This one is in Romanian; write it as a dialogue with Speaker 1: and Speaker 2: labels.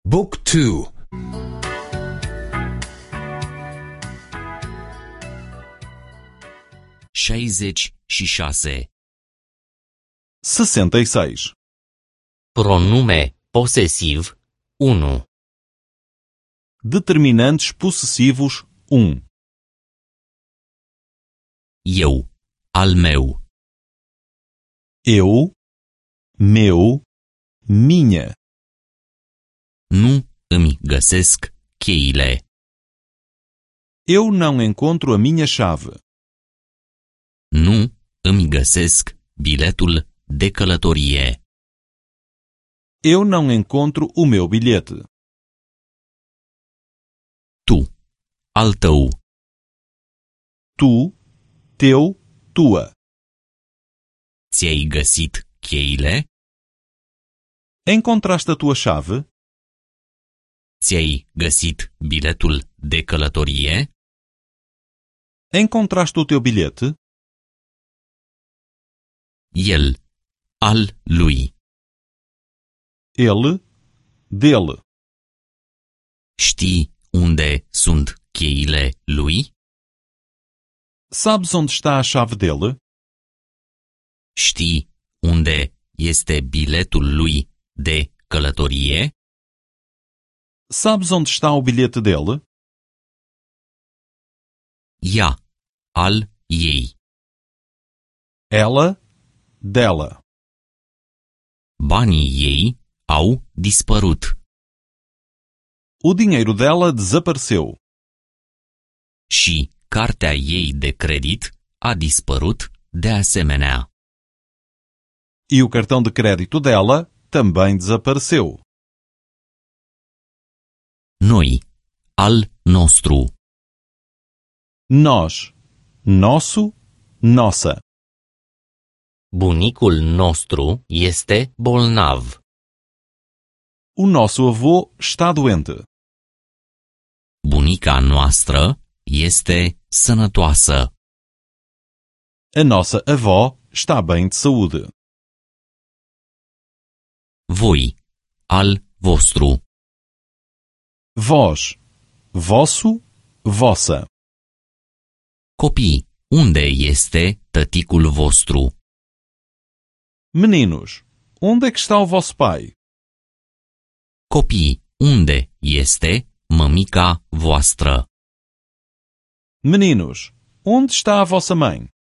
Speaker 1: Book 2.
Speaker 2: 66.
Speaker 3: 66.
Speaker 2: Pronume posesiv 1.
Speaker 3: Determinantes possessivos 1.
Speaker 2: Eu, al meu.
Speaker 3: Eu, meu, minha.
Speaker 2: Nu îmi găsesc cheile.
Speaker 3: Eu não encontro a minha chave.
Speaker 2: Nu îmi găsesc biletul de călătorie.
Speaker 3: Eu não encontro o meu bilhete.
Speaker 2: Tu, al tău.
Speaker 3: Tu, teu, tua.
Speaker 2: Ți-ai găsit cheile?
Speaker 3: Encontraste a tua chave?
Speaker 2: Ți-ai găsit biletul de călătorie?
Speaker 3: Encontraste o teu bilhete?
Speaker 2: El, al lui.
Speaker 3: Ele, dele.
Speaker 2: Știi unde sunt cheile lui?
Speaker 3: Sabes onde está a chave dele?
Speaker 2: Știi unde este biletul lui de călătorie?
Speaker 3: Sabes onde está o bilhete dele?
Speaker 2: Ea, al ei.
Speaker 3: Ela, dela.
Speaker 2: Banii ei au dispărut.
Speaker 3: O dinheiro dela desapareceu.
Speaker 2: Și cartea ei de credit a dispărut de asemenea.
Speaker 3: E o cartão de crédito dela também desapareceu.
Speaker 2: Noi, al nostru.
Speaker 3: Nós, nosso, nossa.
Speaker 2: Bunicul nostru este bolnav.
Speaker 3: O nosso avô está doente.
Speaker 2: Bunica noastră este sănătoasă.
Speaker 3: A nossa avó está bem de saúde.
Speaker 2: Voi, al vostru.
Speaker 3: Vós, vosso, vossa.
Speaker 2: Copii, unde este tăticul vostru?
Speaker 3: Meninos, onde é que está o vosso pai?
Speaker 2: Copii, unde este mămica voastră?
Speaker 3: Meninos, onde está a vossa mãe?